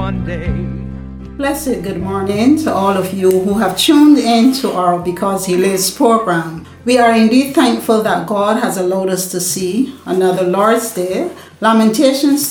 one day. Blessed good morning to all of you who have tuned in to our Because He Lives program. We are indeed thankful that God has allowed us to see another Lord's Day. Lamentations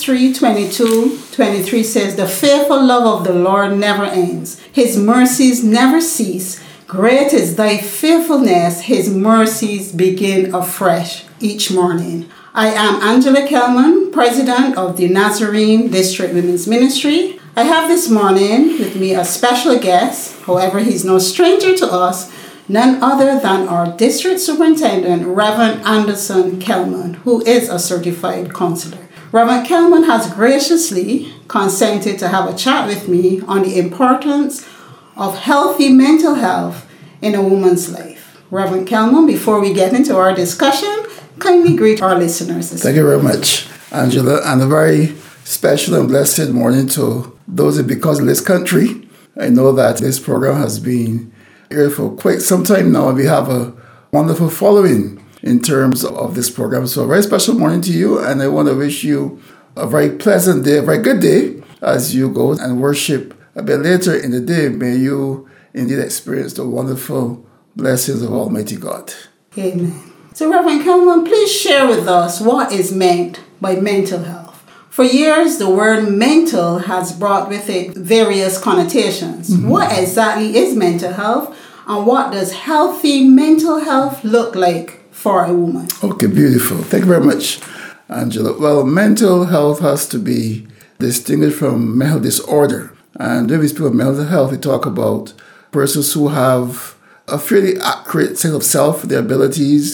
3:22-23 says, "The faithful love of the Lord never ends. His mercies never cease. Great is thy faithfulness. His mercies begin afresh each morning." I am Angela Kelman, President of the Nazarene District Women's Ministry. I have this morning with me a special guest. However, he's no stranger to us, none other than our District Superintendent, Reverend Anderson Kelman, who is a certified counselor. Reverend Kelman has graciously consented to have a chat with me on the importance of healthy mental health in a woman's life. Reverend Kelman, before we get into our discussion, kindly greet our listeners. Thank you very much, Angela, and a very special and blessed morning to those in Because of this country. I know that this program has been here for quite some time now, and we have a wonderful following in terms of this program. So a very special morning to you, and I want to wish you a very pleasant day, a very good day as you go and worship a bit later in the day. May you indeed experience the wonderful blessings of Almighty God. Amen. So Reverend Kelman, please share with us what is meant by mental health. For years, the word mental has brought with it various connotations. Mm-hmm. What exactly is mental health, and what does healthy mental health look like for a woman? Okay, beautiful. Thank you very much, Angela. Well, mental health has to be distinguished from mental disorder. And when we speak of mental health, we talk about persons who have a fairly accurate sense of self, their abilities,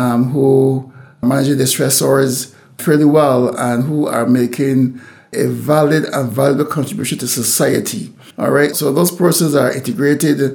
who are managing their stressors fairly well, and who are making a valid and valuable contribution to society. All right, so those persons are integrated,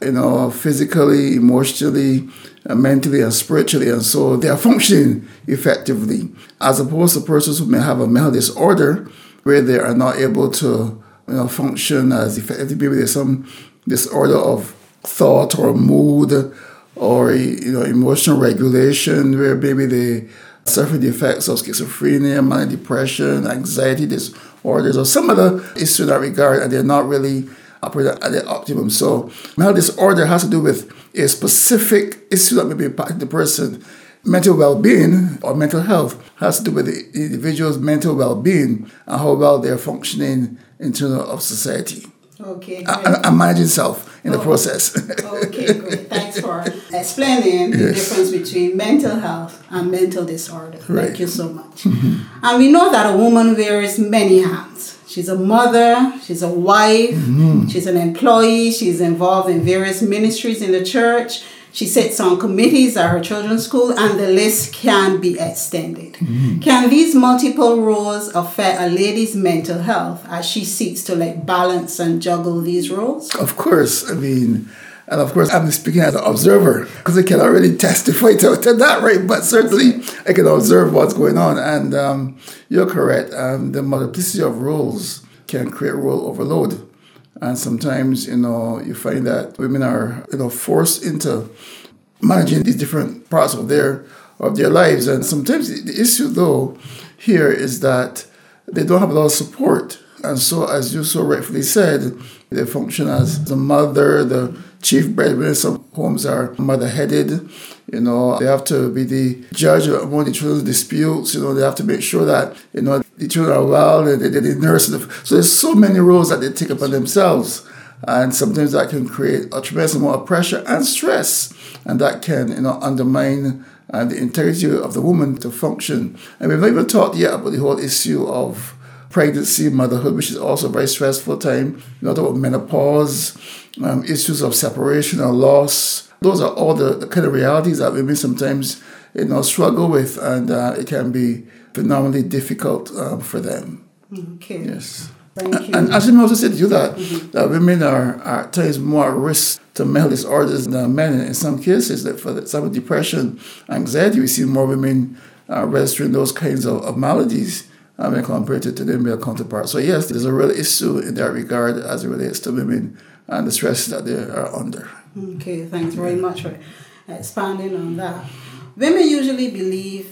physically, emotionally, mentally, and spiritually, and so they are functioning effectively, as opposed to persons who may have a mental disorder where they are not able to, function as effectively. Maybe there's some disorder of thought or mood or emotional regulation, where maybe they suffer the effects of schizophrenia, manic depression, anxiety disorders, or some other issue in that regard, and they're not really operating at their optimum. So mental disorder has to do with a specific issue that may be impacting the person. Mental well-being or mental health has to do with the individual's mental well-being and how well they're functioning in terms of society. Okay, and managing self in the process. Okay, great. Thanks for explaining the difference between mental health and mental disorder. Right. Thank you so much. Mm-hmm. And we know that a woman wears many hats. She's a mother, she's a wife, she's an employee, she's involved in various ministries in the church. She sits on committees at her children's school, and the list can be extended. Mm-hmm. Can these multiple roles affect a lady's mental health as she seeks to balance and juggle these roles? Of course. I'm speaking as an observer, because I cannot really testify to that, right? But certainly I can observe what's going on. And you're correct. The multiplicity of roles can create role overload. And sometimes, you find that women are, forced into managing these different parts of their lives. And sometimes the issue, though, here is that they don't have a lot of support. And so, as you so rightfully said, they function as the mother, the chief breadwinner. Some homes are mother-headed. They have to be the judge among the children's disputes. They have to make sure that, the children are well, and they nurse. So there's so many roles that they take upon themselves. And sometimes that can create a tremendous amount of pressure and stress. And that can, undermine the integrity of the woman to function. And we've not even talked yet about the whole issue of pregnancy, motherhood, which is also a very stressful time. Talk about menopause, issues of separation or loss. Those are all the kind of realities that women sometimes, struggle with, and it can be phenomenally difficult for them. Okay. Yes. Thank you. And as I also said to you that women are at times more at risk to mental disorders than men. In some cases, like for example, depression, anxiety, we see more women registering those kinds of maladies when compared to their male counterparts. So yes, there's a real issue in that regard as it relates to women and the stress that they are under. Okay, thanks very much for expanding on that. Women usually believe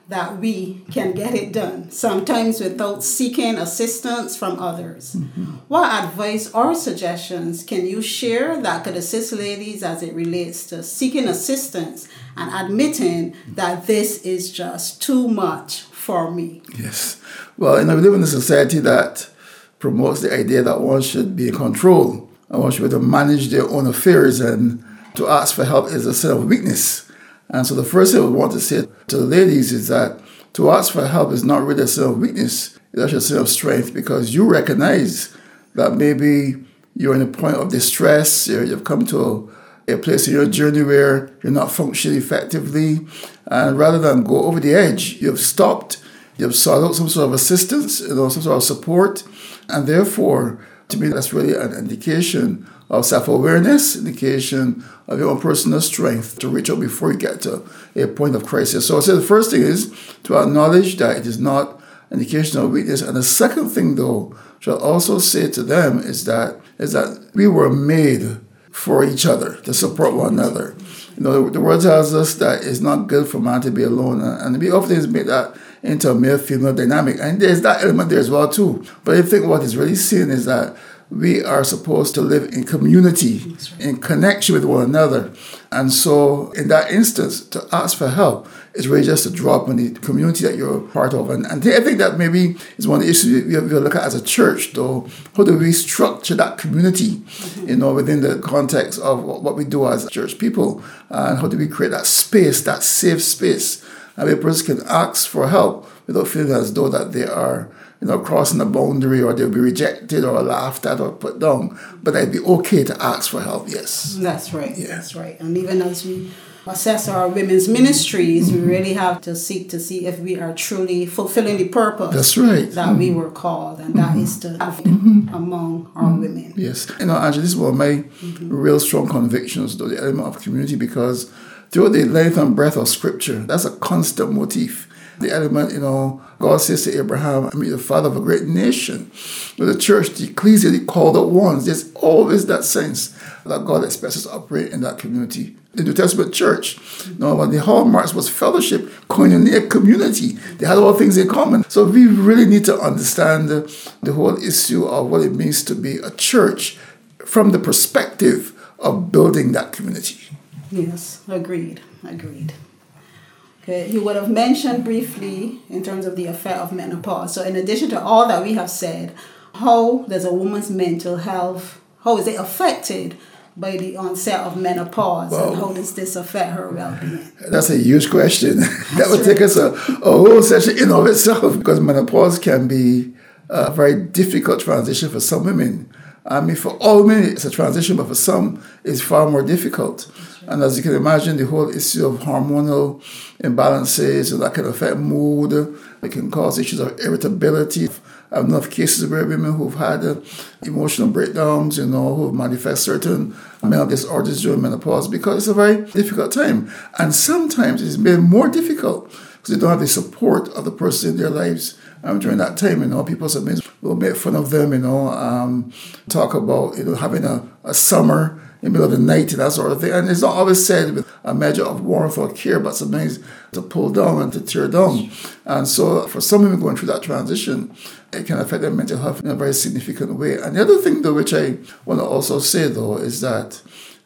that we can get it done, sometimes without seeking assistance from others. What advice or suggestions can you share that could assist ladies as it relates to seeking assistance and admitting that this is just too much for me? Yes. Well, we live in a society that promotes the idea that one should be in control and one should be able to manage their own affairs, and to ask for help is a sign of weakness. And so the first thing I would want to say to the ladies is that to ask for help is not really a sign of weakness. It's actually a sign of strength, because you recognize that maybe you're in a point of distress, you've come to a place in your journey where you're not functioning effectively, and rather than go over the edge, you've stopped, you've sought out some sort of assistance, some sort of support, and therefore, to me, that's really an indication of self-awareness, indication of your own personal strength to reach out before you get to a point of crisis. So I say the first thing is to acknowledge that it is not an indication of weakness. And the second thing, though, which I'll also say to them is that we were made for each other, to support one another. The word tells us that it's not good for man to be alone. And we often make that into a male-female dynamic. And there's that element there as well, too. But I think what is really seen is that we are supposed to live in community, in connection with one another. And so in that instance, to ask for help is really just a drop in the community that you're part of. And I think that maybe is one of the issues we look at as a church, though. How do we structure that community, within the context of what we do as church people? And how do we create that space, that safe space, and where a person can ask for help without feeling as though that they are crossing a boundary, or they'll be rejected or laughed at or put down. But it'd be okay to ask for help, yes. That's right, That's right. And even as we assess our women's ministries, we really have to seek to see if we are truly fulfilling the purpose that's right. that we were called, and that is to have among our women. Yes. Angela, this is one of my real strong convictions, though, the element of community, because throughout the length and breadth of Scripture, that's a constant motif. The element, God says to Abraham, I'm the father of a great nation. With the church, the ecclesia, the called out ones, there's always that sense that God expects us to operate in that community. The New Testament church, when the hallmarks was fellowship, koinonia, community. They had all things in common. So we really need to understand the whole issue of what it means to be a church from the perspective of building that community. Yes, agreed. Okay, you would have mentioned briefly in terms of the effect of menopause. So in addition to all that we have said, how does a woman's mental health, how is it affected by the onset of menopause, and how does this affect her well-being? That's a huge question. That would take us a whole session in of itself, because menopause can be a very difficult transition for some women. I mean, for all women, it's a transition, but for some, it's far more difficult. And as you can imagine, the whole issue of hormonal imbalances, that can affect mood. It can cause issues of irritability. I've known of cases where women who've had emotional breakdowns, who manifest certain mental disorders during menopause, because it's a very difficult time. And sometimes it's made more difficult because they don't have the support of the person in their lives. During that time, people sometimes will make fun of them, talk about, having a summer in the middle of the night and that sort of thing. And it's not always said with a measure of warmth or care, but sometimes to pull down and to tear down. And so for some women going through that transition, it can affect their mental health in a very significant way. And the other thing, though, which I want to also say, though, is that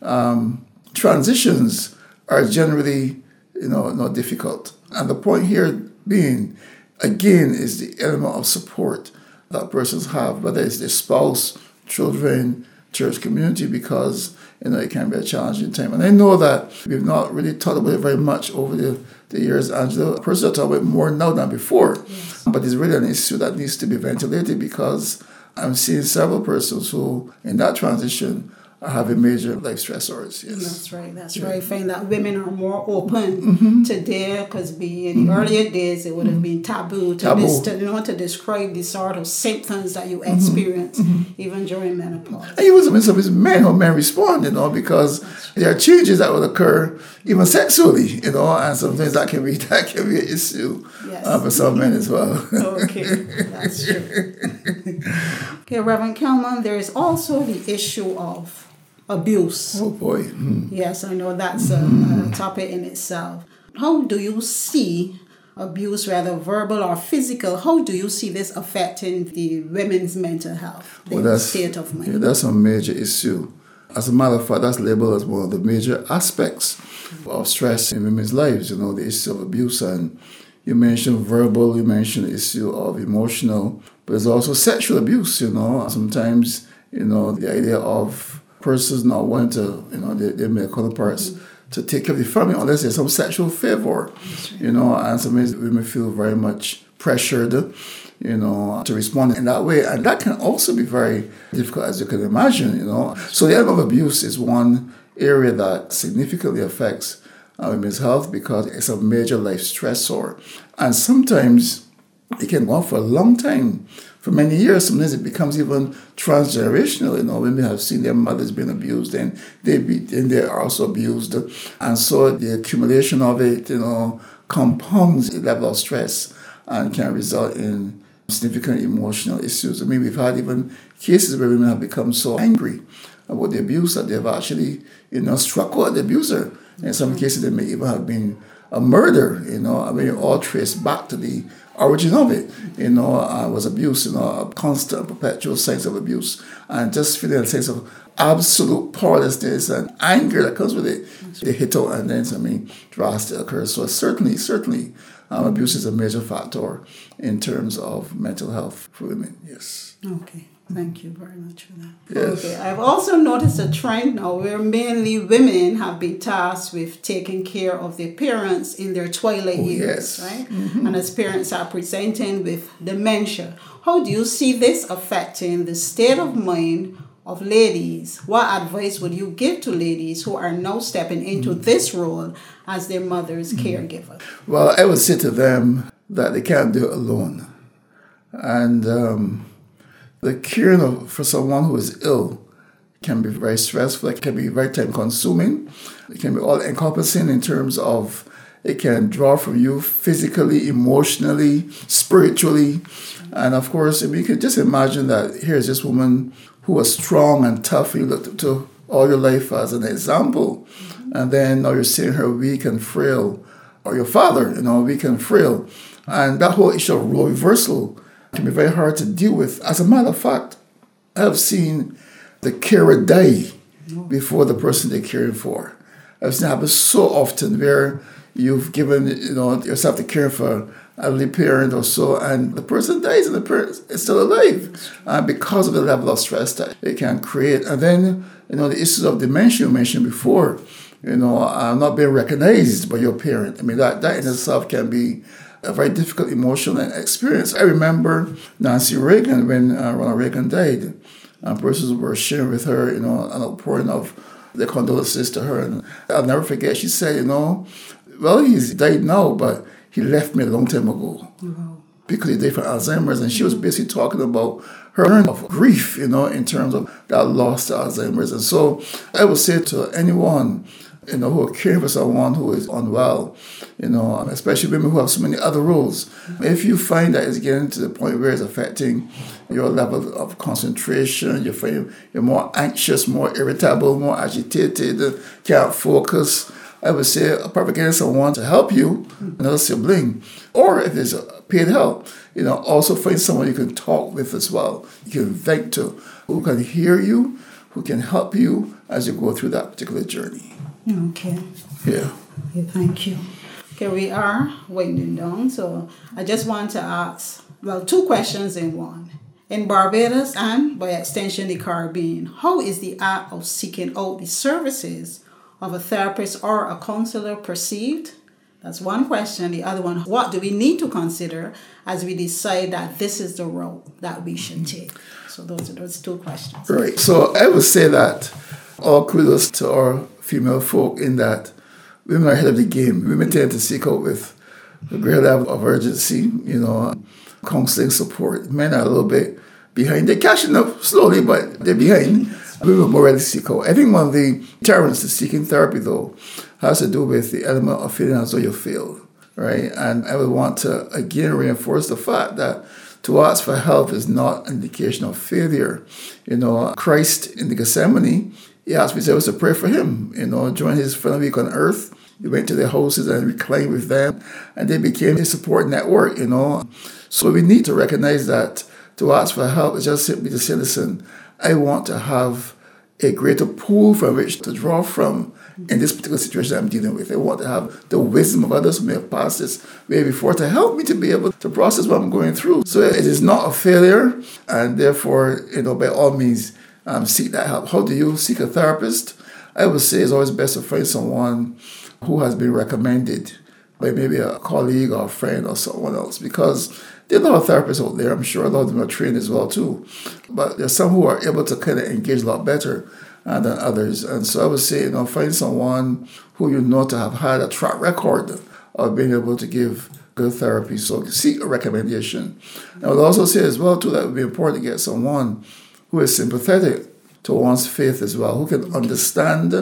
transitions are generally, not difficult. And the point here being, again, is the element of support that persons have, whether it's their spouse, children, church community, because it can be a challenging time. And I know that we've not really talked about it very much over the years, Angela. Persons are talking about it more now than before. Yes. But it's really an issue that needs to be ventilated, because I'm seeing several persons who, in that transition, are having major life stressors. Yes. That's right. I find that women are more open today, because in the earlier days it would have been taboo to describe the sort of symptoms that you experience even during menopause. And even some of men respond, because there are changes that will occur even sexually, and sometimes that can be an issue for some men as well. Okay, that's true. Okay, Reverend Kelman, there is also the issue of abuse. Oh boy. Yes, I know that's a topic in itself. How do you see abuse, whether verbal or physical, how do you see this affecting the women's mental health, their state of mind? Yeah, that's a major issue. As a matter of fact, that's labeled as one of the major aspects of stress in women's lives, the issue of abuse. And you mentioned verbal, you mentioned the issue of emotional, but there's also sexual abuse, Sometimes, the idea of persons not wanting to, they may counterparts to take care of the family unless there's some sexual favor, and sometimes women feel very much pressured, to respond in that way. And that can also be very difficult, as you can imagine, So the element of abuse is one area that significantly affects women's health because it's a major life stressor. And sometimes it can go on for a long time, for many years. Sometimes it becomes even transgenerational. Women have seen their mothers being abused, and they are also abused. And so the accumulation of it, compounds the level of stress and can result in significant emotional issues. We've had even cases where women have become so angry about the abuse that they've actually, struck out the abuser. In some cases, there may even have been a murder, all traced back to the origin of it, was abuse, a constant, perpetual sense of abuse, and just feeling a sense of absolute powerlessness and anger that comes with it. They hit out and then drastic occurs. So certainly, abuse is a major factor in terms of mental health for women, yes. Okay. Thank you very much for that. Yes. Okay, I've also noticed a trend now where mainly women have been tasked with taking care of their parents in their twilight years, yes. right? Mm-hmm. And as parents are presenting with dementia, how do you see this affecting the state of mind of ladies? What advice would you give to ladies who are now stepping into this role as their mother's caregiver? Well, I would say to them that they can't do it alone. And the caring for someone who is ill can be very stressful. It can be very time-consuming. It can be all-encompassing in terms of it can draw from you physically, emotionally, spiritually. And of course, you can just imagine that here's this woman who was strong and tough, and you looked up to all your life as an example. And then now you're seeing her weak and frail, or your father, weak and frail. And that whole issue of role reversal can be very hard to deal with. As a matter of fact, I have seen the carer die before the person they're caring for. I've seen it happen so often where you've given yourself to care for an elderly parent or so, and the person dies and the parent is still alive because of the level of stress that it can create. And then, the issues of dementia you mentioned before, not being recognized by your parent. That in itself can be a very difficult emotional experience. I remember Nancy Reagan when Ronald Reagan died. Persons were sharing with her, an outpouring of their condolences to her. And I'll never forget, she said, well, he's died now, but he left me a long time ago. Mm-hmm. Because he died from Alzheimer's. And she was basically talking about her journey of grief, in terms of that loss to Alzheimer's. And so I would say to anyone, who are caring for someone who is unwell, especially women who have so many other roles. If you find that it's getting to the point where it's affecting your level of concentration, you find you're more anxious, more irritable, more agitated, can't focus, I would say probably getting someone to help you, another sibling, or if there's paid help, also find someone you can talk with as well. You can vent to, who can hear you, who can help you as you go through that particular journey. Okay. Yeah. Okay, thank you. Okay, we are winding down, so I just want to ask, two questions in one. In Barbados and, by extension, the Caribbean, how is the act of seeking out the services of a therapist or a counselor perceived? That's one question. The other one, what do we need to consider as we decide that this is the road that we should take? So those are those two questions. Right. So I would say that all kudos to our female folk in that women are ahead of the game. Women tend to seek out with a great level of urgency, counseling support. Men are a little bit behind. They're catching up slowly, but they're behind. Women are more ready to seek out. I think one of the deterrents to seeking therapy, though, has to do with the element of feeling as though you failed, right? And I would want to, again, reinforce the fact that to ask for help is not an indication of failure. Christ in the Gethsemane, he asked me to pray for him. During his final week on earth, You went to their houses and reclined with them, and they became a support network, So we need to recognize that to ask for help is just simply to say, listen, I want to have a greater pool from which to draw from in this particular situation I'm dealing with. I want to have the wisdom of others who may have passed this way before to help me to be able to process what I'm going through. So it is not a failure, and therefore, by all means, seek that help. How do you seek a therapist? I would say it's always best to find someone who has been recommended by maybe a colleague or a friend or someone else, because there are a lot of therapists out there. I'm sure a lot of them are trained as well too. But there's some who are able to kind of engage a lot better than others. And so I would say, find someone who you know to have had a track record of being able to give good therapy. So seek a recommendation. I would also say as well too that it would be important to get someone who is sympathetic to one's faith as well, who can understand,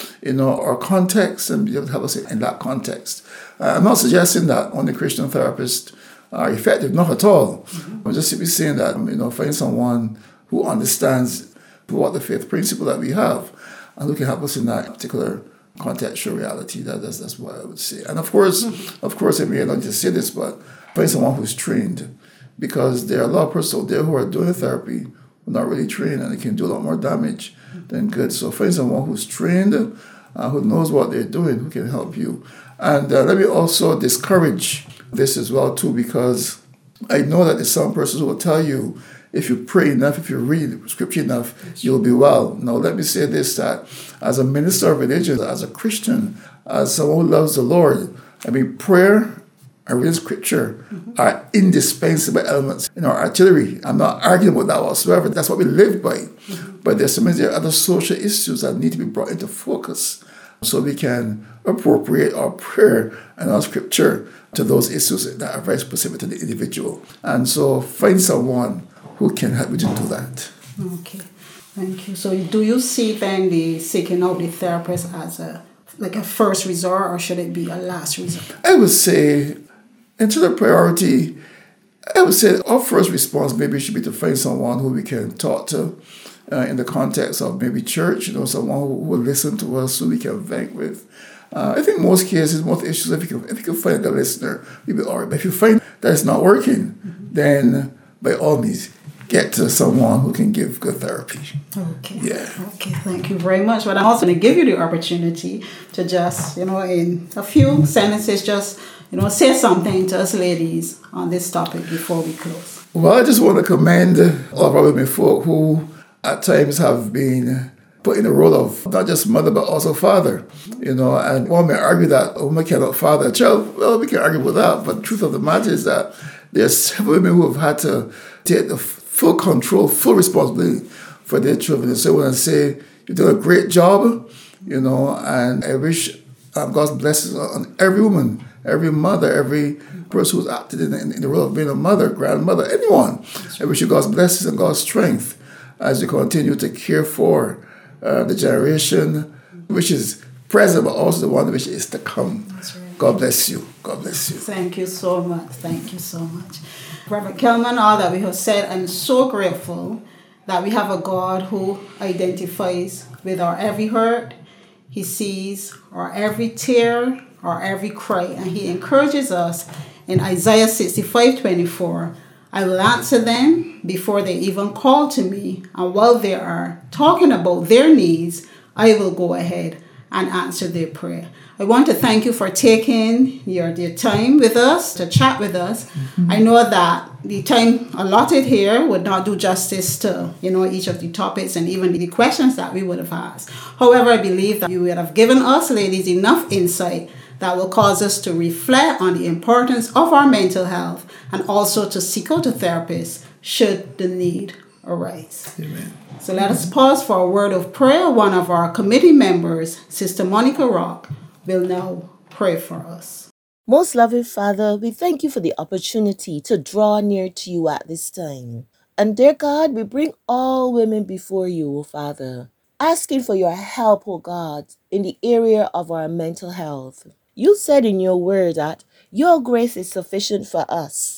our context and be able to help us in that context. I'm not suggesting that only Christian therapists are effective, not at all. I'm just simply saying that, find someone who understands what the faith principle that we have and who can help us in that particular contextual reality. That's what I would say. And of course, I may not just say this, but find someone who's trained, because there are a lot of persons out there who are doing therapy who are not really trained, and they can do a lot more damage than good. So find someone who's trained, who knows what they're doing, who can help you. And let me also discourage this as well too, because I know that there's some persons who will tell you, if you pray enough, if you read scripture enough, you'll be well. Now, let me say this, that as a minister of religion, as a Christian, as someone who loves the Lord, prayer and reading scripture are indispensable elements in our artillery. I'm not arguing about that whatsoever. That's what we live by. But there's there are other social issues that need to be brought into focus so we can appropriate our prayer and our scripture to those issues that are very specific to the individual. And so find someone who can help you to do that. Okay, thank you. So do you see then the seeking out the therapist as a first resort, or should it be a last resort? I would say, instead of priority, I would say our first response maybe should be to find someone who we can talk to in the context of maybe church, someone who will listen to us, who we can vent with. I think most cases, most issues, if you can find a listener, you'll be all right. But if you find that it's not working, then by all means, get to someone who can give good therapy. Okay. Yeah. Okay, thank you very much. But I'm also going to give you the opportunity to just, in a few sentences, just, say something to us ladies on this topic before we close. Well, I just want to commend all of our women folk who at times have been put in the role of not just mother, but also father, and one may argue that a woman cannot father a child. Well, we can argue with that, but the truth of the matter is that there are several women who have had to take the full control, full responsibility for their children. And so when I say you've done a great job, and I wish God's blessings on every woman, every mother, every person who's acted in the role of being a mother, grandmother, anyone. I wish you God's blessings and God's strength as you continue to care for the generation which is present, but also the one which is to come. Right. God bless you. God bless you. Thank you so much. Thank you so much. Reverend Kelman, all that we have said, I'm so grateful that we have a God who identifies with our every hurt. He sees our every tear, our every cry, and he encourages us in Isaiah 65:24. I will answer them before they even call to me, and while they are talking about their needs, I will go ahead and answer their prayer. I want to thank you for taking your time with us, to chat with us. Mm-hmm. I know that the time allotted here would not do justice to, each of the topics and even the questions that we would have asked. However, I believe that you would have given us, ladies, enough insight that will cause us to reflect on the importance of our mental health and also to seek out a therapist should the need arise. Amen. So let us pause for a word of prayer. One of our committee members, Sister Monica Rock, will now pray for us. Most loving Father, we thank you for the opportunity to draw near to you at this time. And dear God, we bring all women before you, O Father, asking for your help, O God, in the area of our mental health. You said in your word that your grace is sufficient for us,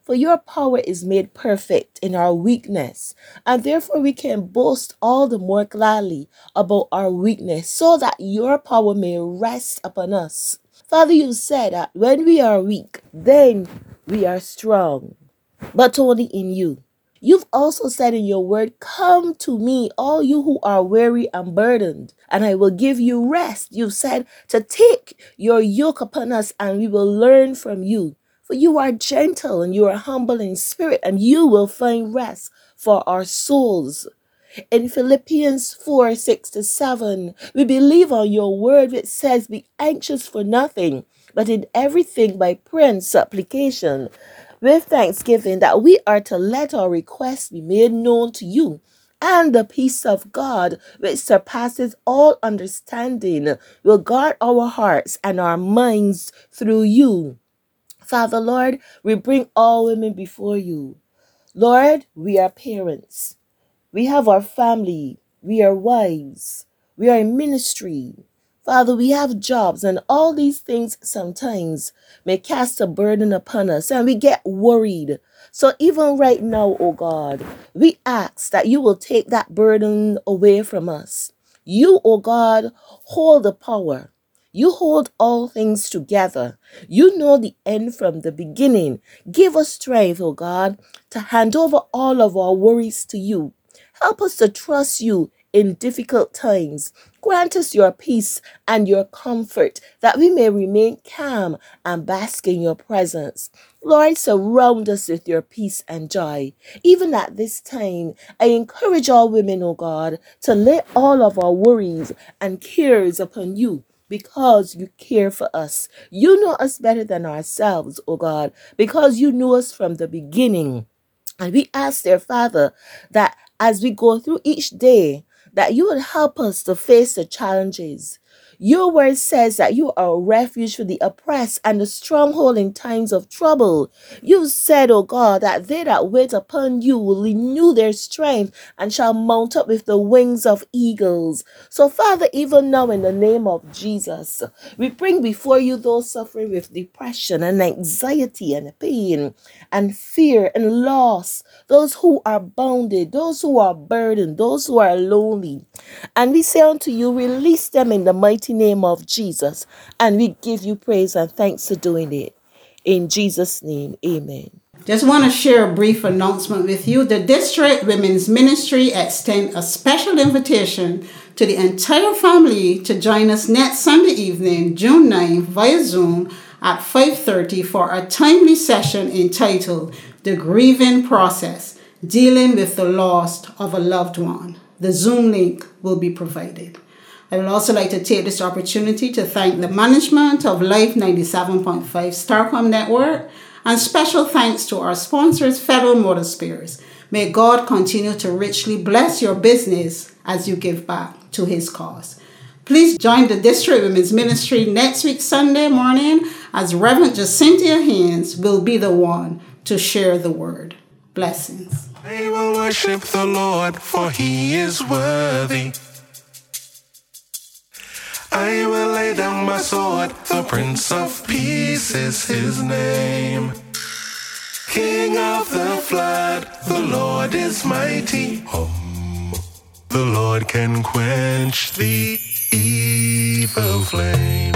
For your power is made perfect in our weakness, and therefore we can boast all the more gladly about our weakness, so that your power may rest upon us. Father, you said that when we are weak, then we are strong, but only in you. You've also said in your word, come to me, all you who are weary and burdened, and I will give you rest. You've said to take your yoke upon us, and we will learn from you. For you are gentle and you are humble in spirit, and you will find rest for our souls. In Philippians 4:6-7, we believe on your word which says, be anxious for nothing, but in everything by prayer and supplication, with thanksgiving, that we are to let our requests be made known to you. And the peace of God, which surpasses all understanding, will guard our hearts and our minds through you. Father, Lord, we bring all women before you. Lord, we are parents. We have our family. We are wives. We are in ministry. Father, we have jobs, and all these things sometimes may cast a burden upon us, and we get worried. So even right now, oh God, we ask that you will take that burden away from us. You, oh God, hold the power. You hold all things together. You know the end from the beginning. Give us strength, oh God, to hand over all of our worries to you. Help us to trust you in difficult times. Grant us your peace and your comfort, that we may remain calm and bask in your presence. Lord, surround us with your peace and joy. Even at this time, I encourage all women, oh God, to lay all of our worries and cares upon you, because you care for us. You know us better than ourselves, oh God, because you knew us from the beginning. And we ask, dear Father, that as we go through each day, that you would help us to face the challenges. Your word says that you are a refuge for the oppressed and a stronghold in times of trouble. You said, O God, that they that wait upon you will renew their strength and shall mount up with the wings of eagles. So, Father, even now in the name of Jesus, we bring before you those suffering with depression and anxiety and pain and fear and loss, those who are bounded, those who are burdened, those who are lonely. And we say unto you, release them in the mighty name of Jesus. And we give you praise and thanks for doing it. In Jesus' name, amen. Just want to share a brief announcement with you. The District Women's Ministry extends a special invitation to the entire family to join us next Sunday evening, June 9th, via Zoom at 5:30 for a timely session entitled The Grieving Process, Dealing with the Loss of a Loved One. The Zoom link will be provided. I would also like to take this opportunity to thank the management of Life 97.5 Starcom Network, and special thanks to our sponsors, Federal Motor Spares. May God continue to richly bless your business as you give back to his cause. Please join the District Women's Ministry next week, Sunday morning, as Reverend Jacinthia Haynes will be the one to share the word. Blessings. I will worship the Lord, for he is worthy. I will lay down my sword, the Prince of Peace is his name. King of the flood, the Lord is mighty. The Lord can quench the evil flame.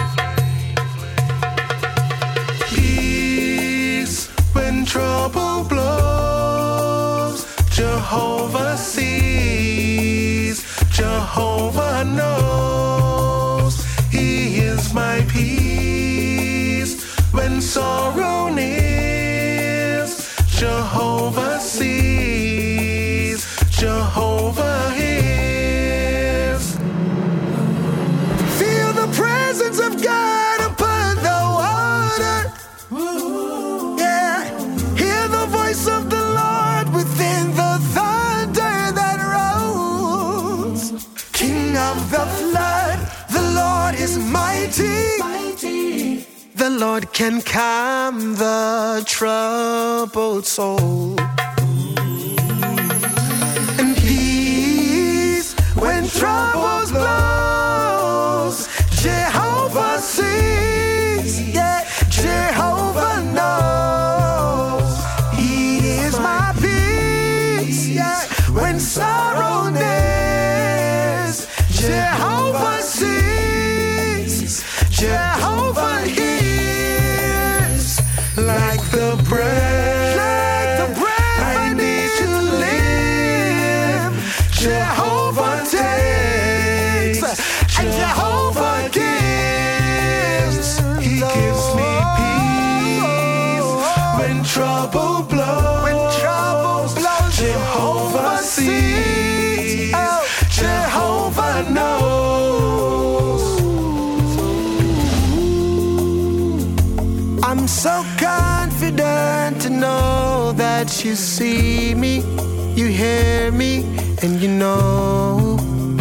Peace when trouble blows. Jehovah sees, Jehovah knows. He is my peace when sorrow nears. Jehovah sees, Jehovah hears. Feel the presence of God upon the water. Yeah, hear the voice of the Lord within the thunder that rolls. King of the flood, the Lord is mighty. The Lord can calm the troubled soul. And peace when troubles blows. Jehovah sees, yeah, Jehovah knows. He trouble blows. When trouble blows, Jehovah sees. Oh, Jehovah knows. I'm so confident to know that you see me, you hear me, and you know.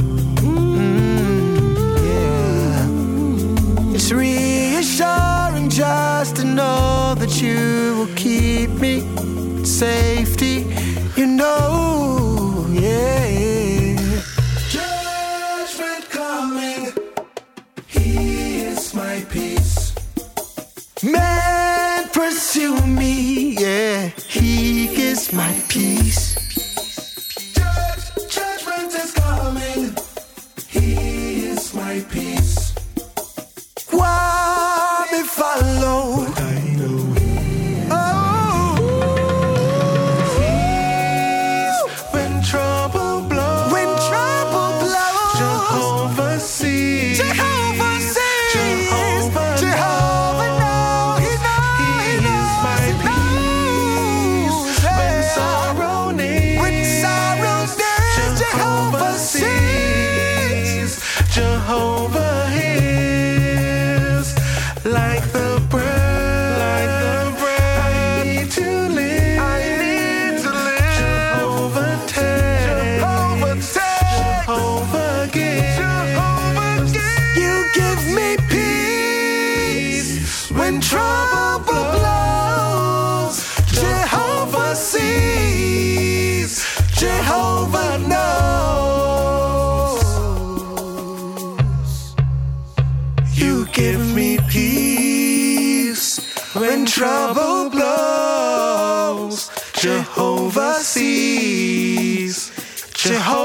Yeah. It's reassuring just to know that you will keep me in safety, you know. Yeah. Judgment coming, He is my peace. Man pursue me, yeah, He is my peace. Judgment is coming, He is my peace. Why me follow? But I know. Oh, peace when trouble blows. When trouble blows, Jehovah sees. Jehovah sees. Jehovah knows. He is my peace. When sorrow nears, Jehovah sees. Jehovah hears. Like the bread, I need to live. Jehovah takes, Jehovah gives. You give me peace when trouble blows. Jehovah sees, Jehovah knows. You give me peace when trouble blows. Jehovah sees, Jehovah